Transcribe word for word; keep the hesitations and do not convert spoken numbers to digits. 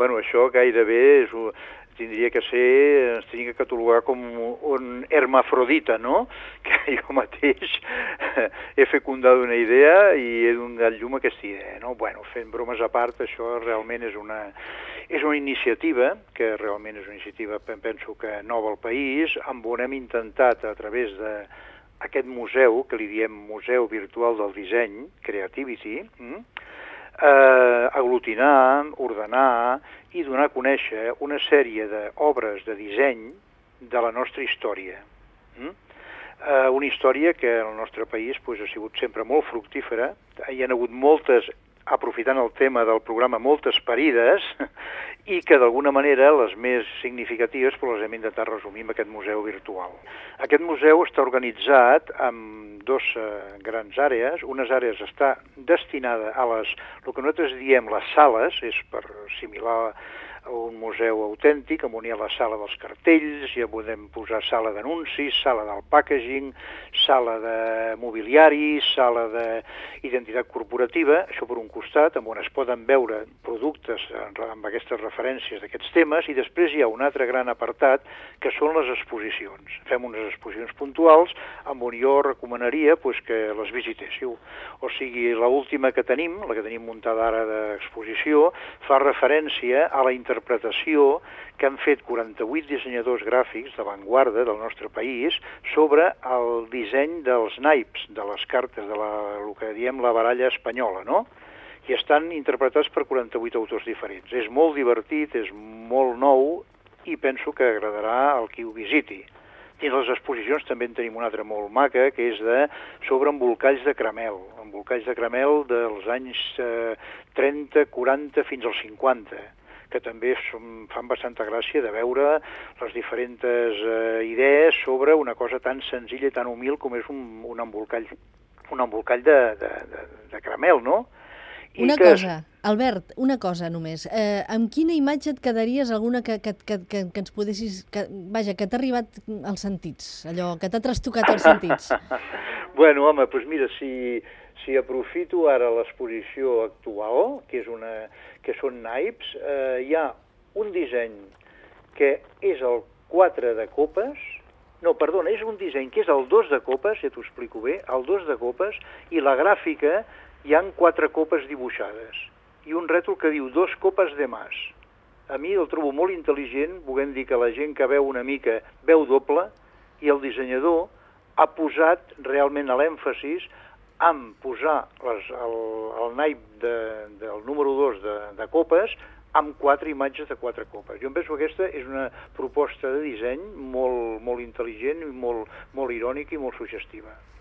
Bueno, això gairebé és, tindria que ser, ens tindria que catalogar com un hermafrodita, no? Que jo mateix he fecundat una idea i he donat llum a aquesta idea, no? Bueno, fent bromes a part, això realment és una, és una iniciativa, que realment és una iniciativa, penso que nova al país, amb on hem intentat a través de aquest museu, que li diem Museu Virtual del Disseny, Creativity, mm? eh, aglutinar, ordenar i donar a conèixer una sèrie d'obres de disseny de la nostra història. Mm? Eh, una història que en el nostre país pues, ha sigut sempre molt fructífera, hi ha hagut moltes, aprofitant el tema del programa, moltes parides, i que d'alguna manera les més significatives pues, les hem intentat resumir en aquest museu virtual. Aquest museu està organitzat amb dues uh, grans àrees. Unes àrees està destinada a les, el que nosaltres diem les sales, és per similar a un museu autèntic, on hi ha la sala dels cartells, ja podem posar sala d'anuncis, sala del packaging, sala de mobiliari, sala d'identitat corporativa, això per un costat, on es poden veure productes amb aquestes referències d'aquests temes, i després hi ha un altre gran apartat, que són les exposicions. Fem unes exposicions puntuals, amb on jo recomanaria pues, que les visitéssiu. O sigui, l'última que tenim, la que tenim muntada ara d'exposició, fa referència a la interpretació que han fet quaranta-vuit dissenyadors gràfics d'avantguarda del nostre país sobre el disseny dels naips, de les cartes, de la, el que diem la baralla espanyola, no? I estan interpretats per quaranta-vuit autors diferents. És molt divertit, és molt nou i penso que agradarà al qui ho visiti. Dins les exposicions també en tenim una altra molt maca, que és de, sobre embolcalls de caramel, embolcalls de caramel dels anys eh, trenta, quaranta fins als cinquanta, que també som, fan bastanta gràcia de veure les diferents eh, idees sobre una cosa tan senzilla i tan humil com és un, un embolcall, un embolcall de, de, de, de caramel, no? I una que... cosa, Albert, una cosa només. Eh, amb quina imatge et quedaries, alguna que, que, que, que, que ens podessis... Que, vaja, que t'ha arribat als sentits, allò, que t'ha trastocat els sentits? Bueno, home, doncs mira, si, si aprofito ara l'exposició actual, que és una, que són naips, eh, hi ha un disseny que és el quatre de copes, no, perdona, és un disseny que és el dos de copes, ja t'ho explico bé, el dos de copes, i la gràfica hi han quatre copes dibuixades, i un rètol que diu dos copes de más. A mi el trobo molt intel·ligent, volem dir que la gent que veu una mica veu doble, i el dissenyador ha posat realment l'èmfasis en posar les, el, el naip de, del número dos de, de copes amb quatre imatges de quatre copes. Jo em penso que aquesta és una proposta de disseny molt, molt intel·ligent, molt, molt irònica i molt suggestiva.